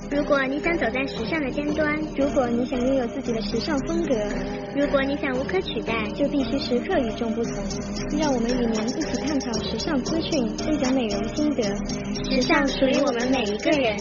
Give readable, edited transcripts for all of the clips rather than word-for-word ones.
如果你想走在时尚的尖端，如果你想拥有自己的时尚风格，如果你想无可取代，就必须时刻与众不同。让我们与您一起探讨时尚资讯，分享美容心得。时尚属于我们每一个人。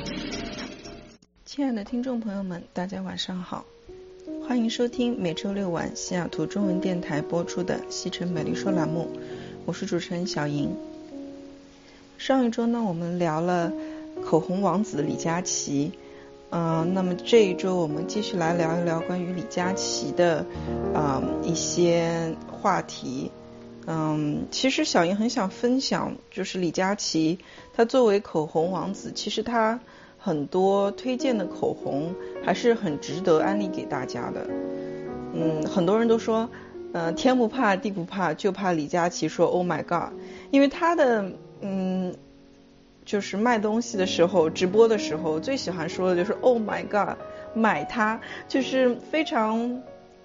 亲爱的听众朋友们，大家晚上好，欢迎收听每周六晚西雅图中文电台播出的西城美丽说栏目，我是主持人小莹。上一周呢，我们聊了口红王子李佳琦，那么这一周我们继续来聊一聊关于李佳琦的一些话题。其实小莹很想分享，就是李佳琦他作为口红王子，其实他很多推荐的口红还是很值得安利给大家的。很多人都说天不怕地不怕，就怕李佳琦说 Oh my god， 因为他的就是卖东西的时候，直播的时候最喜欢说的就是 Oh my god， 买它，就是非常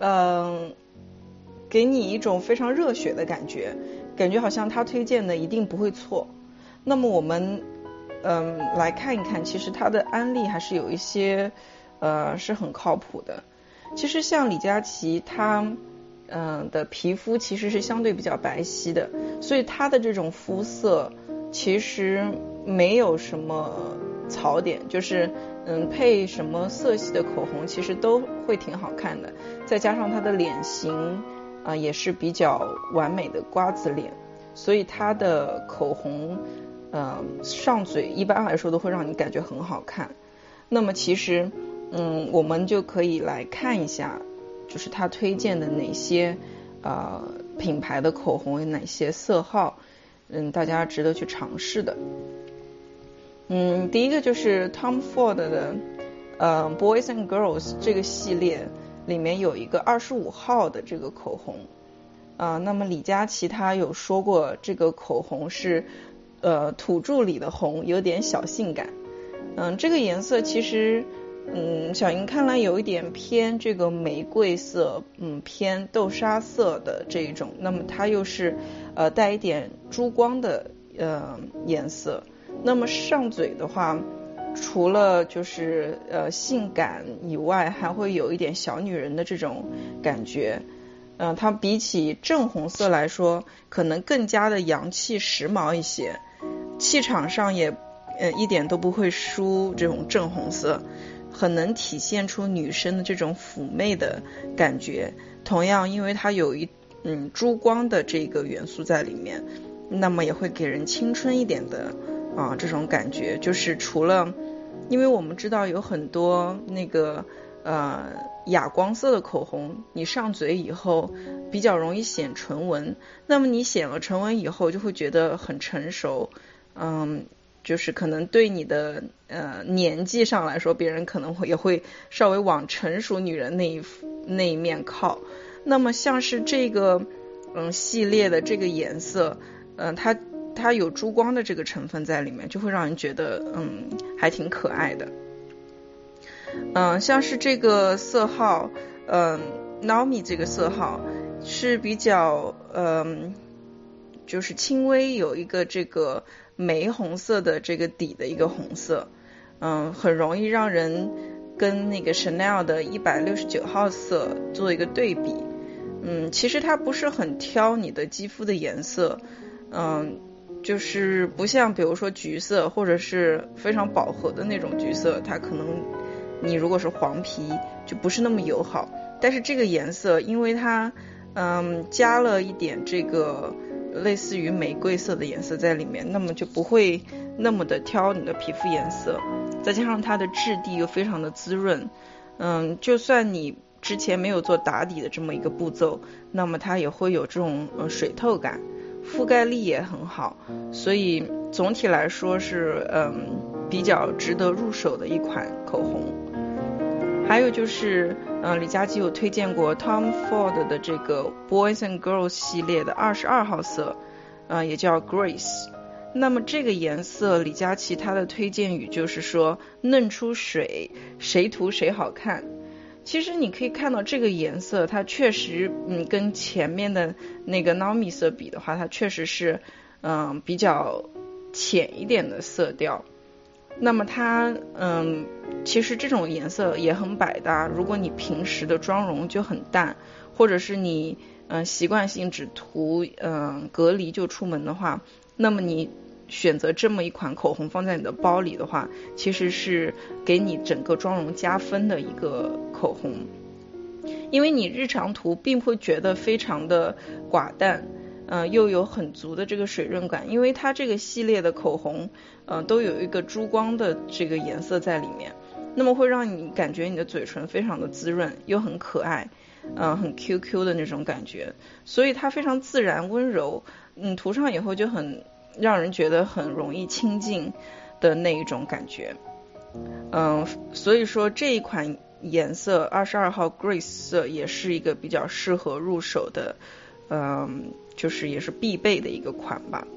给你一种非常热血的感觉好像他推荐的一定不会错。那么我们来看一看，其实他的安利还是有一些是很靠谱的。其实像李佳琦他的皮肤其实是相对比较白皙的，所以他的这种肤色其实没有什么槽点，就是配什么色系的口红其实都会挺好看的。再加上他的脸型也是比较完美的瓜子脸，所以他的口红上嘴一般来说都会让你感觉很好看。那么其实我们就可以来看一下，就是他推荐的哪些品牌的口红，有哪些色号大家值得去尝试的。第一个就是 Tom Ford 的Boys and Girls 这个系列里面有一个25号的这个口红那么李佳琦他有说过这个口红是土著里的红，有点小性感。这个颜色其实小莹看来有一点偏这个玫瑰色，偏豆沙色的这一种，那么它又是带一点珠光的颜色。那么上嘴的话，除了就是性感以外，还会有一点小女人的这种感觉。它比起正红色来说，可能更加的洋气时髦一些，气场上也一点都不会输这种正红色，很能体现出女生的这种妩媚的感觉。同样因为它有珠光的这个元素在里面，那么也会给人青春一点的这种感觉。就是除了因为我们知道有很多那个哑光色的口红，你上嘴以后比较容易显唇纹，那么你显了唇纹以后就会觉得很成熟，就是可能对你的年纪上来说，别人可能也会稍微往成熟女人那一面靠。那么像是这个系列的这个颜色它有珠光的这个成分在里面，就会让人觉得还挺可爱的。像是这个色号Naomi 这个色号是比较就是轻微有一个这个玫红色的这个底的一个红色，很容易让人跟那个 Chanel 的169号色做一个对比。其实它不是很挑你的肌肤的颜色，就是不像比如说橘色或者是非常饱和的那种橘色，它可能你如果是黄皮就不是那么友好。但是这个颜色因为它加了一点这个类似于玫瑰色的颜色在里面，那么就不会那么的挑你的皮肤颜色。再加上它的质地又非常的滋润，就算你之前没有做打底的这么一个步骤，那么它也会有这种水透感，覆盖力也很好，所以总体来说是比较值得入手的一款口红。还有就是李佳琦有推荐过 Tom Ford 的这个 Boys and Girls 系列的22号色，也叫 Grace。 那么这个颜色李佳琦他的推荐语就是说嫩出水，谁涂谁好看。其实你可以看到这个颜色它确实跟前面的那个 Naomi 色比的话，它确实是比较浅一点的色调。 那么它其实这种颜色也很百搭，如果你平时的妆容就很淡，或者是你习惯性只涂隔离就出门的话，那么你选择这么一款口红放在你的包里的话，其实是给你整个妆容加分的一个口红，因为你日常涂并不会觉得非常的寡淡，又有很足的这个水润感，因为它这个系列的口红都有一个珠光的这个颜色在里面，那么会让你感觉你的嘴唇非常的滋润又很可爱，很 QQ 的那种感觉，所以它非常自然温柔，涂上以后就很让人觉得很容易亲近的那一种感觉。所以说这一款颜色22号 Grace 色也是一个比较适合入手的，就是也是必备的一个款吧。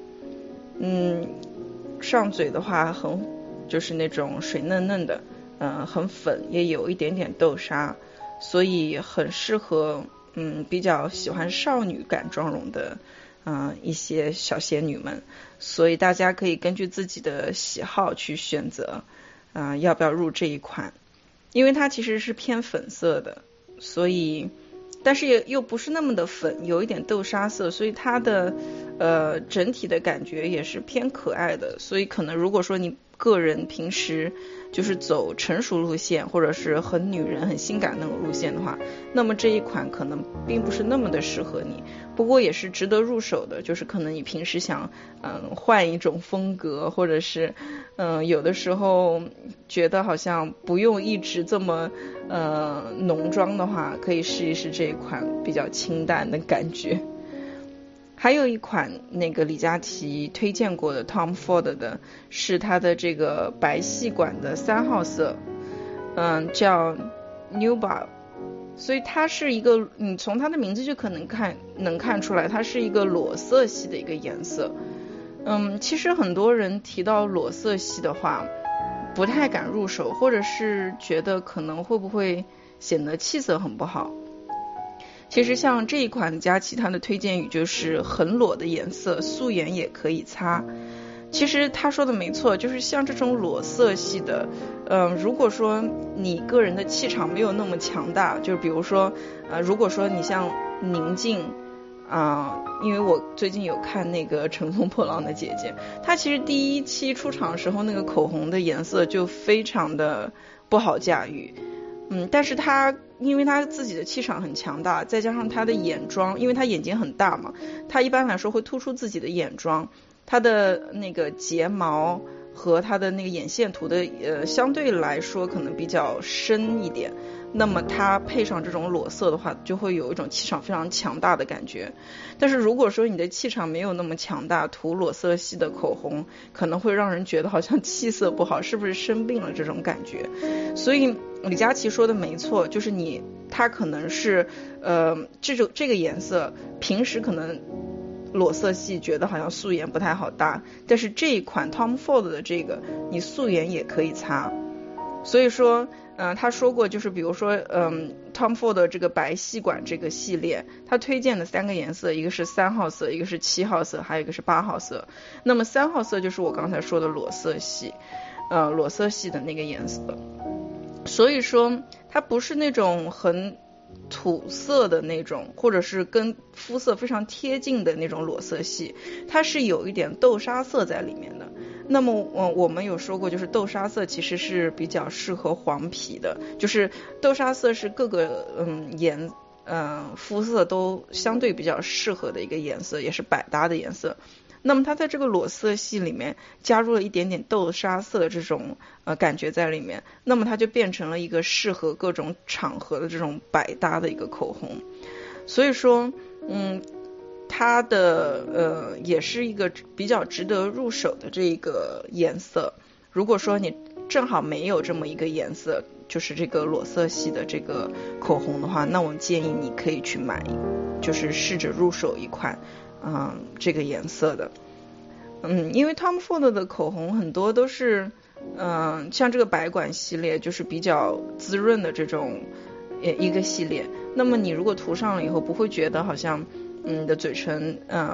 上嘴的话就是那种水嫩嫩的，很粉，也有一点点豆沙，所以很适合比较喜欢少女感妆容的一些小仙女们，所以大家可以根据自己的喜好去选择要不要入这一款，因为它其实是偏粉色的，所以但是又不是那么的粉，有一点豆沙色，所以它的整体的感觉也是偏可爱的，所以可能如果说你个人平时就是走成熟路线，或者是很女人很性感那种路线的话，那么这一款可能并不是那么的适合你，不过也是值得入手的，就是可能你平时想换一种风格，或者是有的时候觉得好像不用一直这么浓妆的话，可以试一试这一款比较清淡的感觉。还有一款那个李佳琦推荐过的 Tom Ford 的是它的这个白细管的3号色，叫 Nubar， 所以它是一个，你从它的名字就能看出来它是一个裸色系的一个颜色。其实很多人提到裸色系的话不太敢入手，或者是觉得可能会不会显得气色很不好。其实像这一款佳琦它的推荐语就是很裸的颜色，素颜也可以擦。其实他说的没错，就是像这种裸色系的，如果说你个人的气场没有那么强大，就是比如说如果说你像宁静因为我最近有看那个乘风破浪的姐姐，她其实第一期出场的时候那个口红的颜色就非常的不好驾驭，但是她因为她自己的气场很强大，再加上她的眼妆，因为她眼睛很大嘛，她一般来说会突出自己的眼妆，她的那个睫毛和她的那个眼线涂的相对来说可能比较深一点，那么它配上这种裸色的话就会有一种气场非常强大的感觉。但是如果说你的气场没有那么强大，涂裸色系的口红可能会让人觉得好像气色不好，是不是生病了这种感觉。所以李佳琦说的没错，就是它可能是这个颜色平时可能裸色系觉得好像素颜不太好搭，但是这一款 Tom Ford 的这个你素颜也可以擦。所以说他说过，就是比如说Tom Ford 的这个白细管这个系列，他推荐的3个颜色，一个是3号色，一个是7号色，还有一个是8号色。那么3号色就是我刚才说的裸色系的那个颜色。所以说它不是那种很土色的那种，或者是跟肤色非常贴近的那种裸色系，它是有一点豆沙色在里面的。那么我们有说过，就是豆沙色其实是比较适合黄皮的，就是豆沙色是各个肤色都相对比较适合的一个颜色，也是百搭的颜色。那么它在这个裸色系里面加入了一点点豆沙色的这种感觉在里面，那么它就变成了一个适合各种场合的这种百搭的一个口红。所以说它的也是一个比较值得入手的这个颜色。如果说你正好没有这么一个颜色，就是这个裸色系的这个口红的话，那我建议你可以去买，就是试着入手一款这个颜色的。因为 Tom Ford 的口红很多都是像这个白管系列就是比较滋润的这种一个系列，那么你如果涂上了以后不会觉得好像你的嘴唇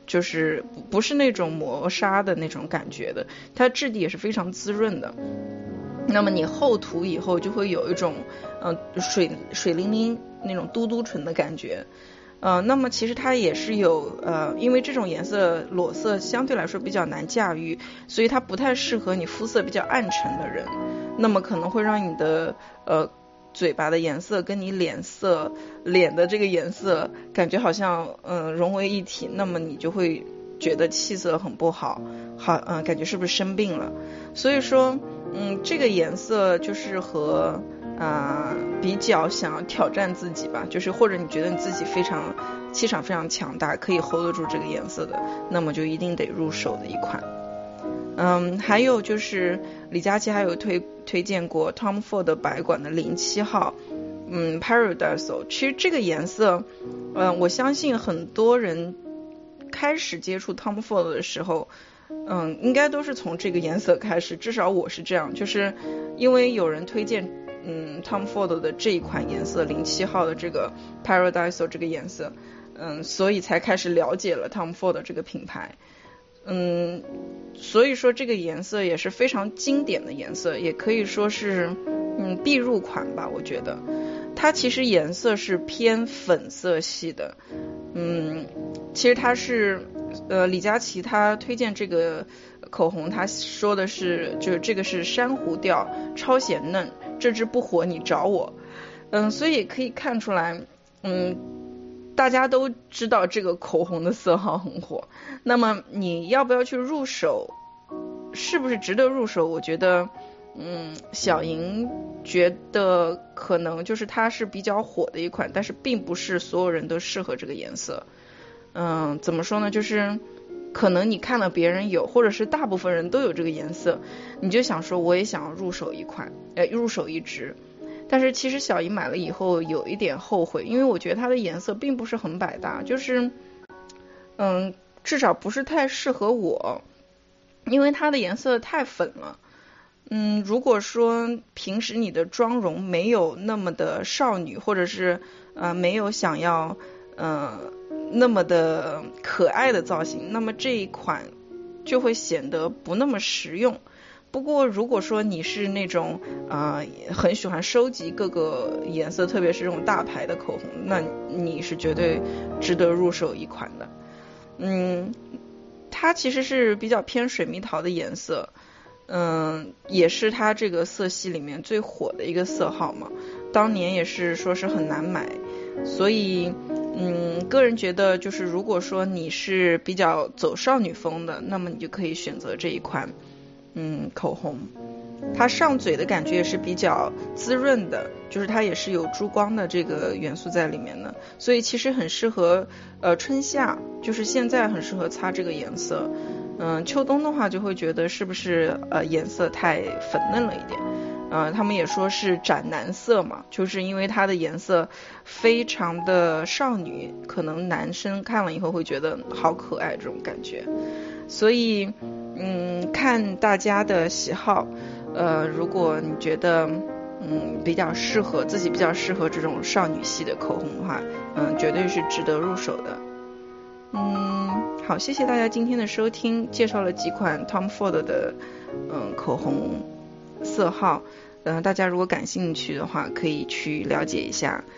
就是不是那种磨砂的那种感觉的，它质地也是非常滋润的。那么你厚涂以后就会有一种水灵灵那种嘟嘟唇的感觉。那么其实它也是有因为这种颜色裸色相对来说比较难驾驭，所以它不太适合你肤色比较暗沉的人，那么可能会让你的嘴巴的颜色跟你脸的这个颜色感觉好像融为一体，那么你就会觉得气色很不好，感觉是不是生病了。所以说这个颜色就是和比较想要挑战自己吧，就是或者你觉得你自己气场非常强大，可以 hold 得住这个颜色的，那么就一定得入手的一款。还有就是李佳琦还有推荐过 Tom Ford 白管的07号Paradise。 其实这个颜色我相信很多人开始接触 Tom Ford 的时候应该都是从这个颜色开始，至少我是这样，就是因为有人推荐Tom Ford 的这一款颜色07号的这个 Paradise 这个颜色所以才开始了解了 Tom Ford 这个品牌。所以说这个颜色也是非常经典的颜色，也可以说是必入款吧。我觉得它其实颜色是偏粉色系的。其实它是李佳琦他推荐这个口红，他说的是就是这个是珊瑚调，超显嫩，这支不火你找我。所以也可以看出来大家都知道这个口红的色号很火，那么你要不要去入手，是不是值得入手？我觉得小莹觉得可能就是它是比较火的一款，但是并不是所有人都适合这个颜色。怎么说呢，就是可能你看了别人有，或者是大部分人都有这个颜色，你就想说我也想要入手一支。但是其实小姨买了以后有一点后悔，因为我觉得它的颜色并不是很百搭，就是至少不是太适合我，因为它的颜色太粉了。如果说平时你的妆容没有那么的少女，或者是没有想要那么的可爱的造型，那么这一款就会显得不那么实用。不过如果说你是那种很喜欢收集各个颜色，特别是这种大牌的口红，那你是绝对值得入手一款的。它其实是比较偏水蜜桃的颜色，也是它这个色系里面最火的一个色号嘛，当年也是说是很难买，所以个人觉得就是如果说你是比较走少女风的，那么你就可以选择这一款口红。它上嘴的感觉也是比较滋润的，就是它也是有珠光的这个元素在里面的，所以其实很适合春夏，就是现在很适合擦这个颜色。秋冬的话就会觉得是不是颜色太粉嫩了一点。他们也说是斩男色嘛，就是因为它的颜色非常的少女，可能男生看了以后会觉得好可爱这种感觉。所以看大家的喜好，如果你觉得比较适合自己，比较适合这种少女系的口红的话，绝对是值得入手的。好，谢谢大家今天的收听，介绍了几款 Tom Ford 的口红色号，大家如果感兴趣的话可以去了解一下。